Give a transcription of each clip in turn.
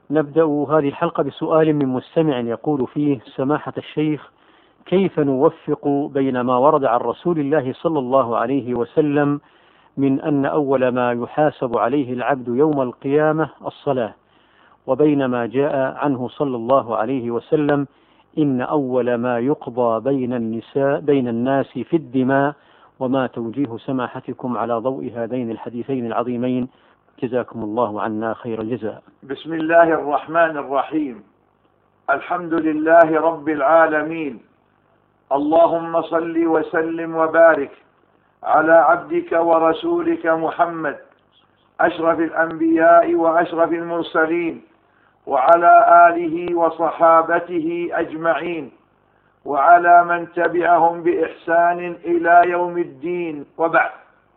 نبدأ هذه الحلقة بسؤال من مستمع يقول فيه: سماحة الشيخ، كيف نوفق بين ما ورد عن رسول الله صلى الله عليه وسلم من أن أول ما يحاسب عليه العبد يوم القيامة الصلاة، وبين ما جاء عنه صلى الله عليه وسلم إن أول ما يقضى بين الناس في الدماء، وما توجيه سماحتكم على ضوء هذين الحديثين العظيمين؟ جزاكم الله عنا خير الجزاء. بسم الله الرحمن الرحيم. الحمد لله رب العالمين، اللهم صل وسلم وبارك على عبدك ورسولك محمد أشرف الأنبياء وأشرف المرسلين، وعلى آله وصحابته أجمعين، وعلى من تبعهم بإحسان إلى يوم الدين، وبعد.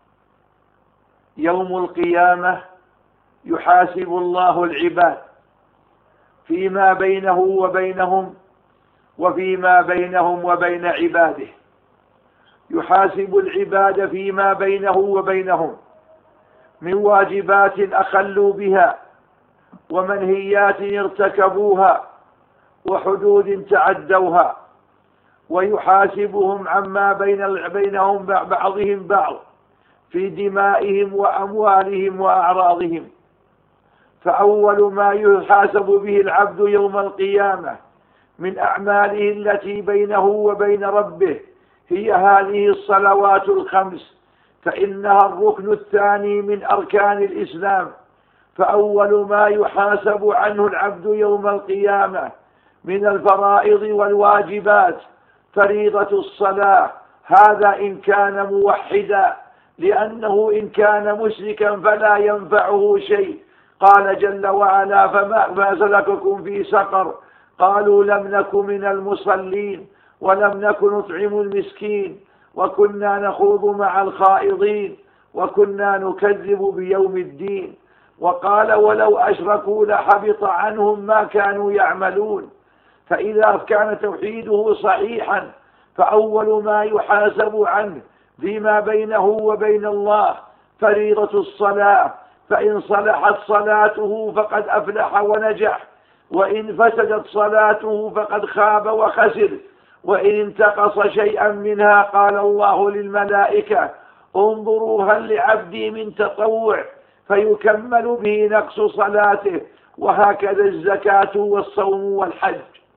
يوم القيامة يحاسب الله العباد فيما بينه وبينهم وفيما بينهم وبين عباده. يحاسب العباد فيما بينه وبينهم من واجبات أخلوا بها، ومنهيات ارتكبوها، وحدود تعدوها، ويحاسبهم عما بينهم بعضهم بعض في دمائهم وأموالهم وأعراضهم. فأول ما يحاسب به العبد يوم القيامة من أعماله التي بينه وبين ربه هي هذه الصلوات الخمس، فإنها الركن الثاني من أركان الإسلام. فأول ما يحاسب عنه العبد يوم القيامة من الفرائض والواجبات فريضة الصلاة، هذا إن كان موحدا، لأنه إن كان مشركا فلا ينفعه شيء. قال جل وعلا: فما سلككم في سقر؟ قالوا لم نك من المصلين ولم نك نطعم المسكين وكنا نخوض مع الخائضين وكنا نكذب بيوم الدين. وقال: ولو أشركوا لحبط عنهم ما كانوا يعملون. فإذا كان توحيده صحيحا فأول ما يحاسب عنه فيما بينه وبين الله فريضة الصلاة، فإن صلحت صلاته فقد أفلح ونجح، وإن فسدت صلاته فقد خاب وخسر. وإن انتقص شيئا منها قال الله للملائكة: انظروا هل لعبدي من تطوع، فيكمل به نقص صلاته. وهكذا الزكاة والصوم والحج.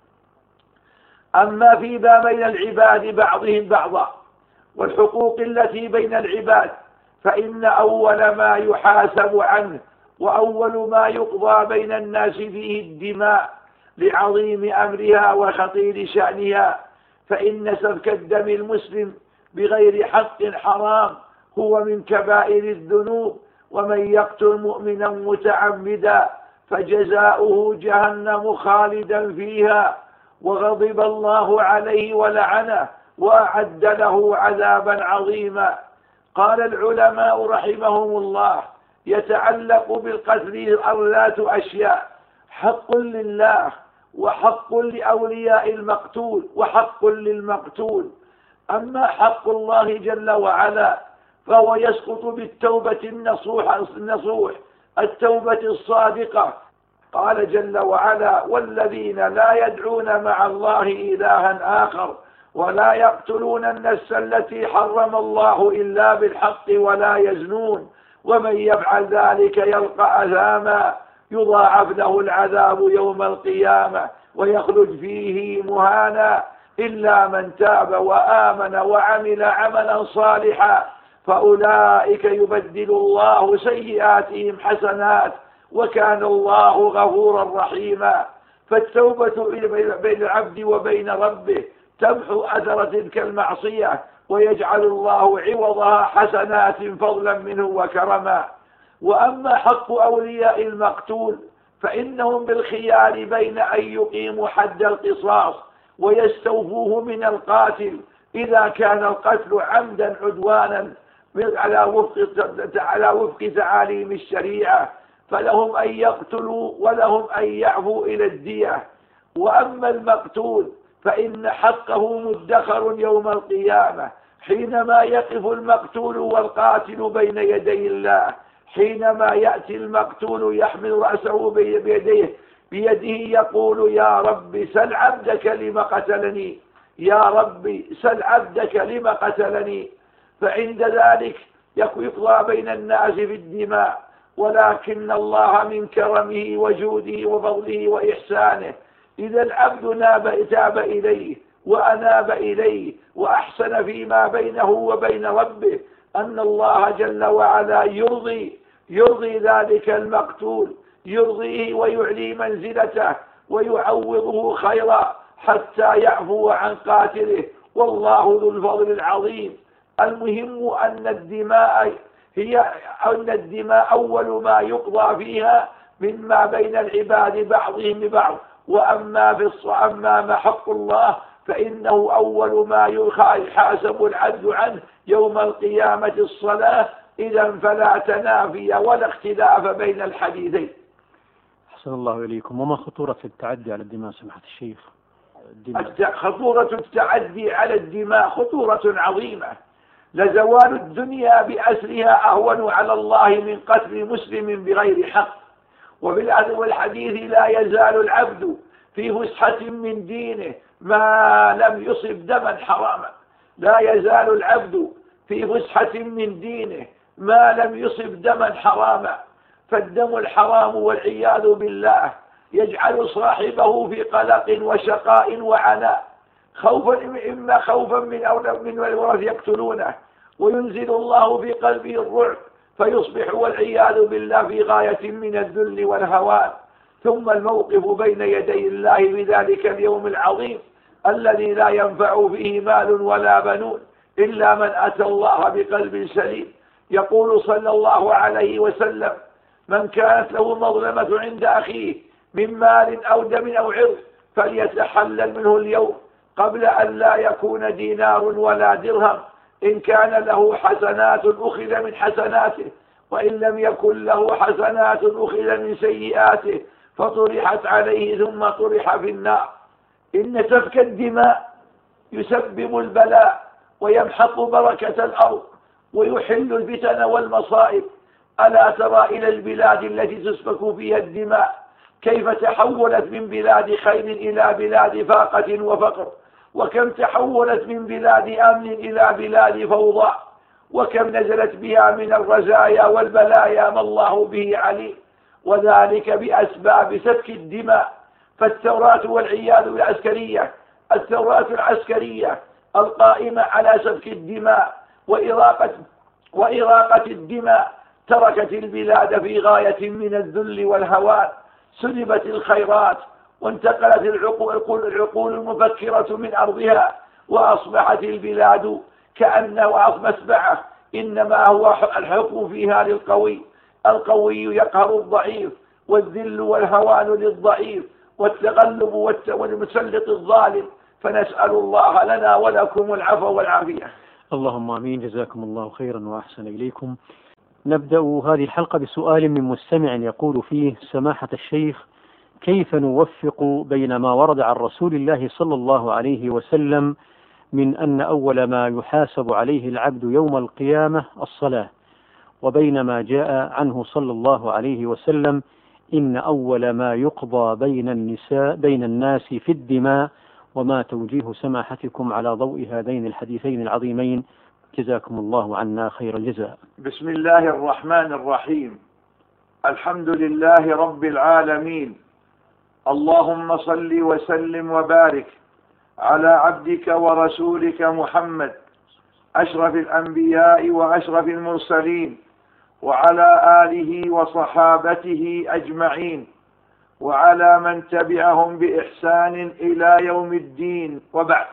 أما فيما بين العباد بعضهم بعضا والحقوق التي بين العباد، فإن أول ما يحاسب عنه وأول ما يقضى بين الناس فيه الدماء لعظيم أمرها وخطير شأنها. فإن سفك الدم المسلم بغير حق حرام هو من كبائر الذنوب، ومن يقتل مؤمنا متعمدا فجزاؤه جهنم خالدا فيها وغضب الله عليه ولعنه وأعد له عذابا عظيما. قال العلماء رحمهم الله: يتعلق بالقتل 4 أشياء: حق لله، وحق لأولياء المقتول، وحق للمقتول. أما حق الله جل وعلا فهو يسقط بالتوبة النصوح، التوبة الصادقة. قال جل وعلا: والذين لا يدعون مع الله إلها آخر ولا يقتلون النفس التي حرم الله إلا بالحق ولا يزنون ومن يفعل ذلك يلقى أثاما يضاعف له العذاب يوم القيامة ويخلد فيه مهانا إلا من تاب وآمن وعمل عملا صالحا فأولئك يبدل الله سيئاتهم حسنات وكان الله غفورا رحيما. فالتوبة بين العبد وبين ربه تمحو أثر تلك المعصية ويجعل الله عوضها حسنات فضلا منه وكرما. وأما حق أولياء المقتول فإنهم بالخيار بين أن يقيموا حد القصاص ويستوفوه من القاتل إذا كان القتل عمدا عدوانا على وفق تعاليم الشريعة، فلهم أن يقتلوا ولهم أن يعفوا إلى الدية. وأما المقتول فإن حقه مدخر يوم القيامة حينما يقف المقتول والقاتل بين يدي الله، حينما يأتي المقتول يحمل رأسه بيده يقول يا رب سل عبدك لم قتلني، يا رب سل عبدك لم قتلني. فعند ذلك يقضى بين الناس في الدماء، ولكن الله من كرمه وجوده وفضله وإحسانه إذا العبد تاب إليه وأناب إليه وأحسن فيما بينه وبين ربه، أن الله جل وعلا يرضي ذلك المقتول، يرضيه ويعلي منزلته ويعوضه خيرا حتى يعفو عن قاتله، والله ذو الفضل العظيم. المهم أن الدماء أول ما يقضى فيها مما بين العباد بعضهم ببعض، وأما حق الله فإنه أول ما يحاسب العبد عنه يوم القيامة الصلاة. إذا فلا تنافي ولا اختلاف بين الحديثين. أحسن الله إليكم. وما خطورة التعدي على الدماء سماحة الشيخ؟ خطورة التعدي على الدماء خطورة عظيمة، لزوال الدنيا بأسرها أهون على الله من قتل مسلم بغير حق. والحديث لا يزال العبد في فسحة من دينه ما لم يصب دما حراما، لا يزال العبد في فسحة من دينه ما لم يصب دما حراما. فالدم الحرام والعياذ بالله يجعل صاحبه في قلق وشقاء وعناء، إما خوفا من الورث يقتلونه، وينزل الله في قلبه الرعب فيصبح والعياذ بالله في غاية من الذل والهوان. ثم الموقف بين يدي الله بذلك اليوم العظيم الذي لا ينفع فيه مال ولا بنون إلا من أتى الله بقلب سليم. يقول صلى الله عليه وسلم: من كانت له مظلمة عند أخيه من مال أو دم أو عرض فليتحلل منه اليوم قبل أن لا يكون دينار ولا درهم. إن كان له حسنات أخذ من حسناته، وإن لم يكن له حسنات أخذ من سيئاته فطرحت عليه ثم طرح في النار. إن سفك الدماء يسبب البلاء ويمحق بركة الأرض ويحل الفتن والمصائب. ألا ترى إلى البلاد التي تسفك فيها الدماء كيف تحولت من بلاد خير إلى بلاد فاقة وفقر، وكم تحولت من بلاد أمن إلى بلاد فوضى، وكم نزلت بها من الرزايا والبلايا ما الله به عليم، وذلك بأسباب سفك الدماء. فالثورات والعياذ بالعسكرية، الثورات العسكرية القائمة على سفك الدماء وإراقة الدماء تركت البلاد في غاية من الذل والهوان، سلبت الخيرات وانتقلت العقول المفكرة من أرضها، وأصبحت البلاد كأنه مسبحة إنما هو الحكم فيها للقوي، القوي يقهر الضعيف، والذل والهوان للضعيف، والتغلب والمسلط الظالم. فنسأل الله لنا ولكم العفو والعافية. اللهم آمين. جزاكم الله خيرا وأحسن إليكم. نبدأ هذه الحلقة بسؤال من مستمع يقول فيه: سماحة الشيخ، كيف نوفق بين ما ورد عن رسول الله صلى الله عليه وسلم من أن أول ما يحاسب عليه العبد يوم القيامة الصلاة، وبين ما جاء عنه صلى الله عليه وسلم إن أول ما يقضى بين الناس في الدماء، وما توجيه سماحتكم على ضوء هذين الحديثين العظيمين؟ جزاكم الله عنا خير الجزاء. بسم الله الرحمن الرحيم. الحمد لله رب العالمين، اللهم صل وسلم وبارك على عبدك ورسولك محمد أشرف الأنبياء وأشرف المرسلين، وعلى آله وصحابته أجمعين، وعلى من تبعهم بإحسان إلى يوم الدين. وبعد،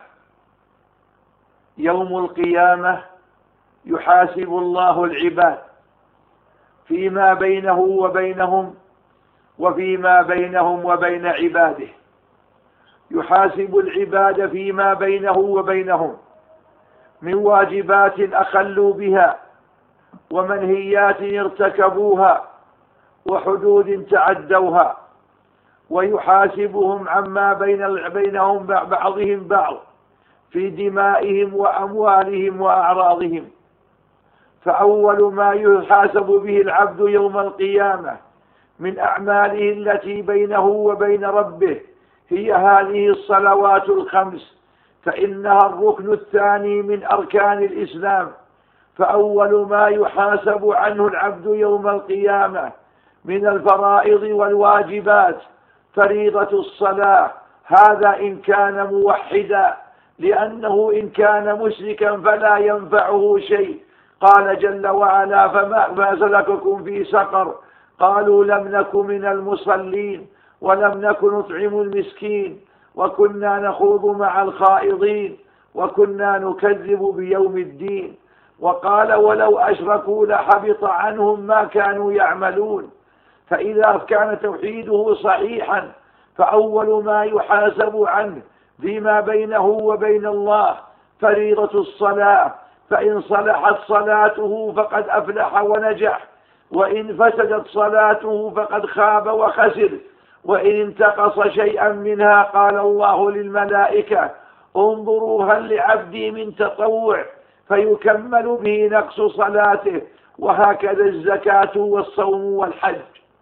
يوم القيامة يحاسب الله العباد فيما بينه وبينهم وفيما بينهم وبين عباده. يحاسب العباد فيما بينه وبينهم من واجبات أخلوا بها، ومنهيات ارتكبوها، وحدود تعدوها، ويحاسبهم عما بينهم بعضهم بعض في دمائهم وأموالهم وأعراضهم. فأول ما يحاسب به العبد يوم القيامة من أعماله التي بينه وبين ربه هي هذه الصلوات الخمس، فإنها الركن الثاني من أركان الإسلام. فأول ما يحاسب عنه العبد يوم القيامة من الفرائض والواجبات فريضة الصلاة، هذا إن كان موحدا، لأنه إن كان مشركا فلا ينفعه شيء. قال جل وعلا: فما سلككم في سقر؟ قالوا لم نك من المصلين ولم نك نطعم المسكين وكنا نخوض مع الخائضين وكنا نكذب بيوم الدين. وقال: ولو أشركوا لحبط عنهم ما كانوا يعملون. فإذا كان توحيده صحيحا فأول ما يحاسب عنه فيما بينه وبين الله فريضة الصلاة، فإن صلحت صلاته فقد أفلح ونجح، وإن فسدت صلاته فقد خاب وخسر. وإن انتقص شيئا منها قال الله للملائكة: انظروا هل لعبدي من تطوع، فيكمل به نقص صلاته. وهكذا الزكاة والصوم والحج.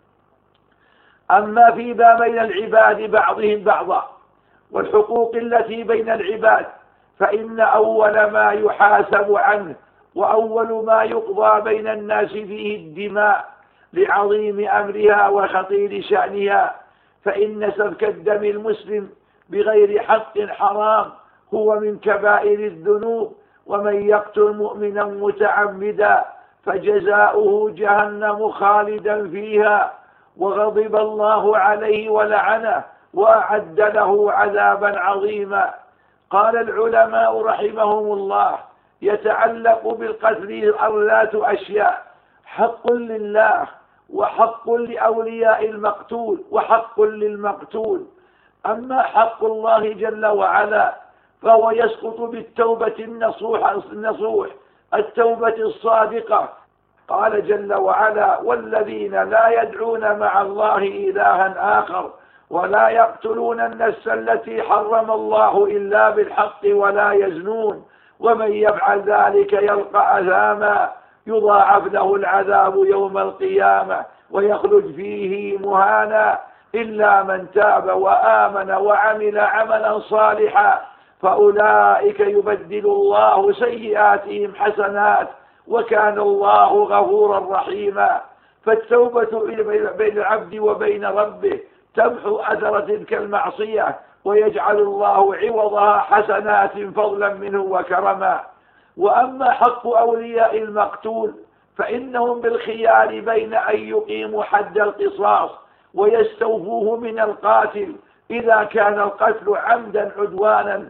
أما فيما بين العباد بعضهم بعضا والحقوق التي بين العباد فإن أول ما يحاسب عنه وأول ما يقضى بين الناس فيه الدماء لعظيم أمرها وخطير شأنها، فإن سفك الدم المسلم بغير حق حرام هو من كبائر الذنوب، ومن يقتل مؤمنا متعمدا فجزاؤه جهنم خالدا فيها وغضب الله عليه ولعنه وأعد له عذابا عظيما. قال العلماء رحمهم الله: يتعلق بالقتل 4 أشياء: حق لله، وحق لأولياء المقتول، وحق للمقتول. أما حق الله جل وعلا فهو يسقط بالتوبة النصوح، التوبة الصادقة. قال جل وعلا: والذين لا يدعون مع الله إلها آخر ولا يقتلون النفس التي حرم الله إلا بالحق ولا يزنون ومن يفعل ذلك يلقى أثاما يضاعف له العذاب يوم القيامة ويخلد فيه مهانا إلا من تاب وآمن وعمل عملا صالحا فأولئك يبدل الله سيئاتهم حسنات وكان الله غفورا رحيما. فالتوبة بين العبد وبين ربه تمحو أثر تلك المعصية ويجعل الله عوضها حسنات فضلا منه وكرما. وأما حق أولياء المقتول فإنهم بالخيار بين أن يقيموا حد القصاص ويستوفوه من القاتل إذا كان القتل عمدا عدوانا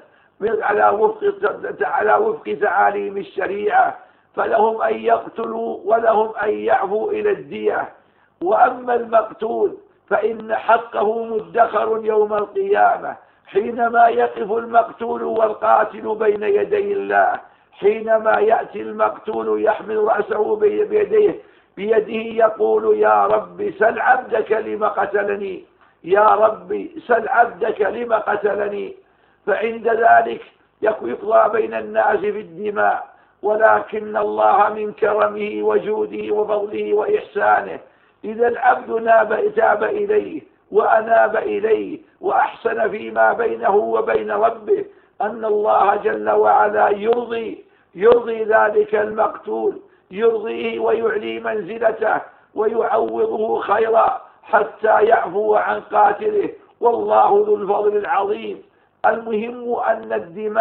على وفق تعاليم الشريعة، فلهم أن يقتلوا ولهم أن يعفوا إلى الدية. وأما المقتول فإن حقه مدخر يوم القيامة حينما يقف المقتول والقاتل بين يدي الله، حينما يأتي المقتول يحمل رأسه بيده يقول: يا رب سل عبدك لم قتلني، يا رب سل عبدك لم قتلني. فعند ذلك يقضى بين الناس في الدماء، ولكن الله من كرمه وجوده وفضله وإحسانه إذا العبد تاب إليه وأناب إليه وأحسن فيما بينه وبين ربه أن الله جل وعلا يرضي ذلك المقتول، يرضيه ويعلي منزلته ويعوضه خيرا حتى يعفو عن قاتله، والله ذو الفضل العظيم. المهم أن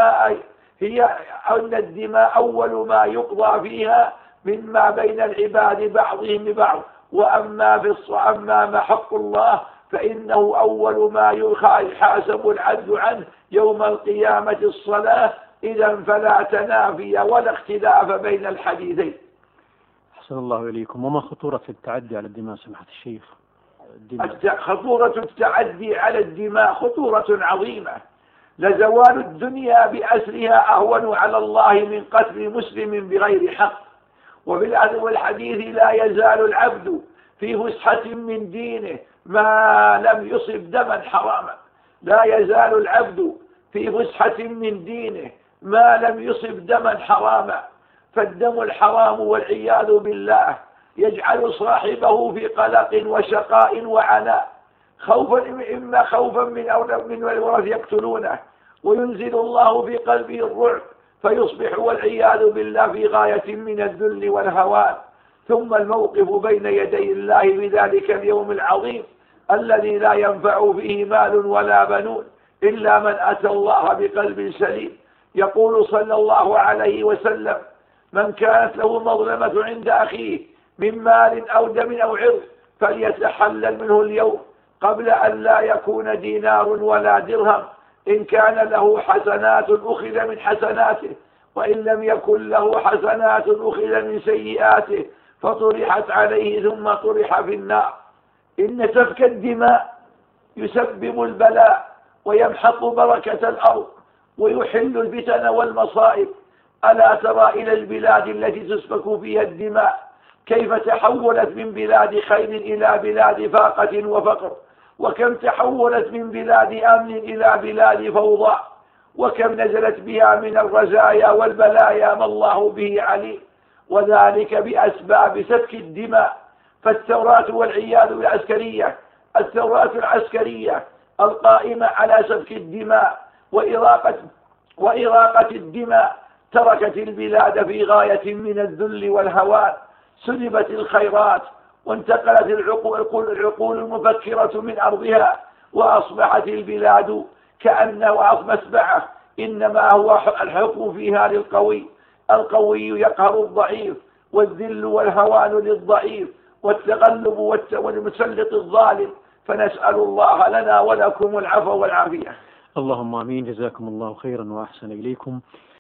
الدماء أول ما يقضى فيها مما بين العباد بعضهم ببعض. وأما حق الله فإنه أول ما يحاسب العبد عنه يوم القيامة الصلاة، إذا فلا تنافي ولا اختلاف بين الحديثين. أحسن الله إليكم. وما خطورة التعدي على الدماء سماحة الشيخ؟ خطورة التعدي على الدماء خطورة عظيمة، لزوال الدنيا بأسرها أهون على الله من قتل مسلم بغير حق. والحديث: لا يزال العبد في فسحة من دينه ما لم يصب دما حراما. لا يزال العبد في فسحة من دينه ما لم يصب دما حراما. فالدم الحرام والعياذ بالله يجعل صاحبه في قلق وشقاء وعناء، إما خوفا من الورث يقتلونه، وينزل الله في قلبه الرعب فيصبح والعياذ بالله في غاية من الذل والهوان. ثم الموقف بين يدي الله بذلك اليوم العظيم الذي لا ينفع فيه مال ولا بنون إلا من أتى الله بقلب سليم. يقول صلى الله عليه وسلم: من كانت له مظلمة عند أخيه من مال أو دم أو عرض فليتحلل منه اليوم قبل أن لا يكون دينار ولا درهم. إن كان له حسنات أخذ من حسناته، وإن لم يكن له حسنات أخذ من سيئاته فطرحت عليه ثم طرح في النار. إن سفك الدماء يسبب البلاء ويمحق بركة الأرض ويحل الفتن والمصائب. ألا ترى إلى البلاد التي تسفك فيها الدماء كيف تحولت من بلاد خير إلى بلاد فاقة وفقر، وكم تحولت من بلاد أمن إلى بلاد فوضى، وكم نزلت بها من الرزايا والبلايا ما الله به عليم، وذلك بأسباب سفك الدماء. فالثورات والعياذ بالعسكرية، الثورات العسكرية القائمة على سفك الدماء وإراقة الدماء تركت البلاد في غاية من الذل والهوان. سلبت الخيرات وانتقلت العقول المفكرة من أرضها، وأصبحت البلاد كأنها مسبحة إنما هو الحكم فيها للقوي. القوي يقهر الضعيف، والذل والهوان للضعيف، والتغلب والمسلط الظالم. فنسأل الله لنا ولكم العفو والعافية. اللهم آمين. جزاكم الله خيرا وأحسن إليكم.